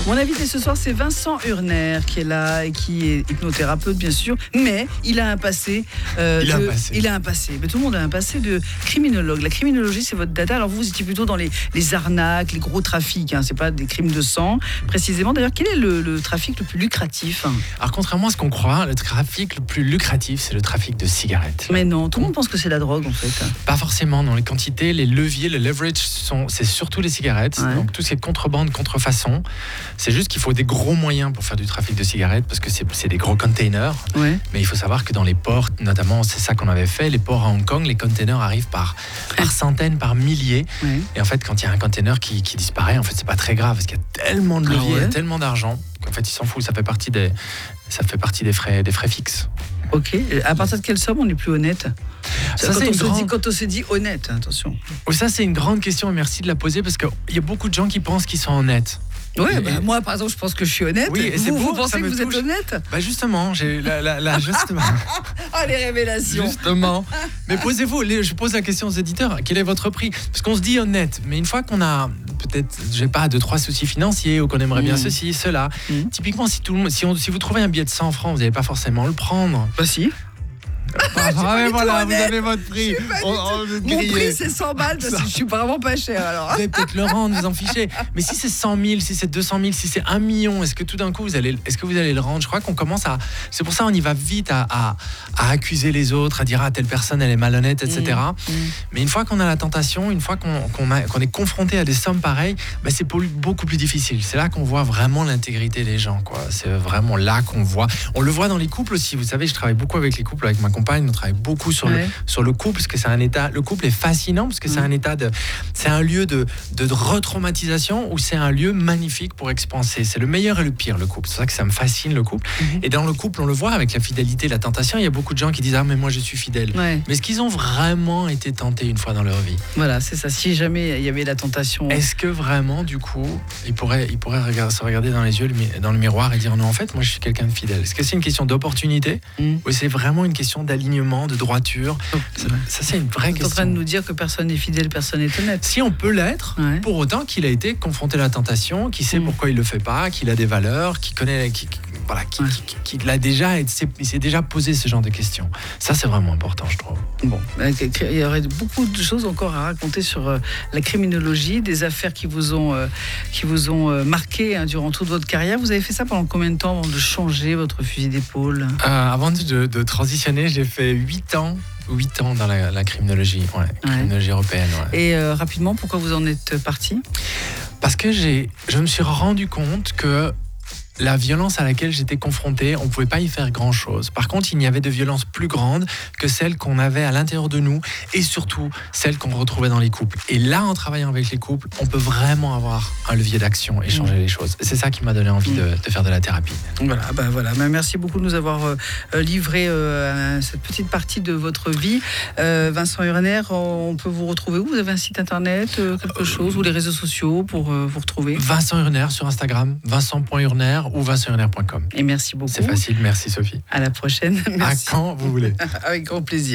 Mon invité ce soir, c'est Vincent Hurner qui est là et qui est hypnothérapeute, bien sûr, mais il a un passé. Il a un passé. Mais tout le monde a un passé de criminologue. La criminologie, c'est votre data. Alors vous étiez plutôt dans les arnaques, les gros trafics. C'est pas des crimes de sang, précisément. D'ailleurs, quel est le trafic le plus lucratif? Alors, contrairement à ce qu'on croit, le trafic le plus lucratif, c'est le trafic de cigarettes. Mais non, tout le monde pense que c'est la drogue, en fait. Pas forcément. Dans les quantités, les leviers, le leverage, c'est surtout les cigarettes. Ouais. Donc, tout ce qui est contrebande, contrefaçon. C'est juste qu'il faut des gros moyens pour faire du trafic de cigarettes parce que c'est des gros containers. Ouais. Mais il faut savoir que dans les ports, notamment, c'est ça qu'on avait fait, les ports à Hong Kong, les containers arrivent par centaines, par milliers. Ouais. Et en fait, quand il y a un container qui disparaît, en fait, c'est pas très grave parce qu'il y a tellement de leviers, ouais. tellement d'argent qu'en fait, ils s'en foutent. Ça fait partie des frais fixes. Ok. À partir de quelle somme on est plus honnête? Quand on s'est dit honnête, attention. Ça, c'est une grande question et merci de la poser parce qu'il y a beaucoup de gens qui pensent qu'ils sont honnêtes. Ouais, moi, par exemple, je pense que je suis honnête. Oui, et vous pensez que vous êtes honnête? Justement, j'ai justement. Ah, les révélations. Justement. Mais posez-vous, je pose la question aux éditeurs, quel est votre prix? Parce qu'on se dit honnête, mais une fois qu'on a peut-être, j'ai pas, 2-3 soucis financiers ou qu'on aimerait bien ceci, cela, typiquement, si vous trouvez un billet de 100 francs, vous n'allez pas forcément le prendre. Bah si. Mais voilà, vous avez votre prix. Mon prix, c'est 100 balles parce que je suis vraiment pas cher. Alors. Vous allez peut-être le rendre, vous en fichez. Mais si c'est 100 000, si c'est 200 000, si c'est 1 million, est-ce que tout d'un coup, vous allez le rendre? Je crois qu'on commence à... C'est pour ça qu'on y va vite à accuser les autres, à dire telle personne, elle est malhonnête, etc. Mais une fois qu'on a la tentation, une fois qu'on est confronté à des sommes pareilles, c'est beaucoup plus difficile. C'est là qu'on voit vraiment l'intégrité des gens, quoi. C'est vraiment là qu'on voit. On le voit dans les couples aussi. Vous savez, je travaille beaucoup avec les couples, avec ma compagne, on travaille beaucoup sur le couple parce que c'est un état. Le couple est fascinant parce que c'est un état c'est un lieu de retraumatisation ou c'est un lieu magnifique pour expanser. C'est le meilleur et le pire, le couple. C'est ça que ça me fascine, le couple. Et dans le couple, on le voit avec la fidélité, la tentation. Il y a beaucoup de gens qui disent mais moi je suis fidèle. Ouais. Mais est-ce qu'ils ont vraiment été tentés une fois dans leur vie? Voilà, c'est ça. Si jamais il y avait la tentation. Est-ce que vraiment, du coup, ils pourraient se regarder dans les yeux, dans le miroir et dire non, en fait, moi je suis quelqu'un de fidèle? Est-ce que c'est une question d'opportunité ou c'est vraiment une question d'alignement, de droiture? Ça, c'est une vraie question. Tu es en train de nous dire que personne n'est fidèle, personne n'est honnête. Si on peut l'être, pour autant qu'il a été confronté à la tentation, qu'il sait pourquoi il le fait pas, qu'il a des valeurs, qu'il connaît, qu'il a déjà, il s'est déjà posé ce genre de questions. Ça, c'est vraiment important, je trouve. Bon, il y aurait beaucoup de choses encore à raconter sur la criminologie, des affaires qui vous ont marqué durant toute votre carrière. Vous avez fait ça pendant combien de temps avant de changer votre fusil d'épaule? Avant de transitionner, j'ai fait 8 ans dans la criminologie, criminologie européenne. Ouais. Et rapidement, pourquoi vous en êtes parti? Parce que je me suis rendu compte que la violence à laquelle j'étais confronté, on ne pouvait pas y faire grand-chose. Par contre, il y avait de violences plus grandes que celles qu'on avait à l'intérieur de nous et surtout celles qu'on retrouvait dans les couples. Et là, en travaillant avec les couples, on peut vraiment avoir un levier d'action et changer les choses. C'est ça qui m'a donné envie de faire de la thérapie. Voilà. Merci beaucoup de nous avoir livré cette petite partie de votre vie. Vincent Hurner, on peut vous retrouver où? Vous avez un site internet, quelque chose, ou les réseaux sociaux pour vous retrouver? Vincent Hurner sur Instagram, vincent.hurner ou vincent-hurner.com. Et merci beaucoup. C'est facile, merci Sophie. À la prochaine. Merci. À quand vous voulez. Avec grand plaisir.